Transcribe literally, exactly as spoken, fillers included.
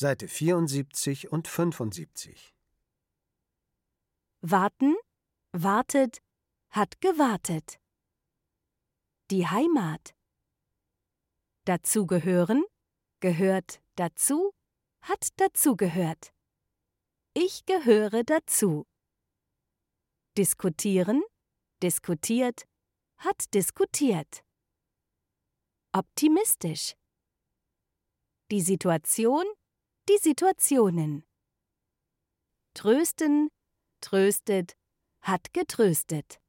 Seite vierundsiebzig und fünfundsiebzig. Warten, wartet, hat gewartet. Die Heimat. Dazugehören, gehört dazu, hat dazugehört. Ich gehöre dazu. Diskutieren, diskutiert, hat diskutiert. Optimistisch. Die Situation, die Situationen. Trösten, tröstet, hat getröstet.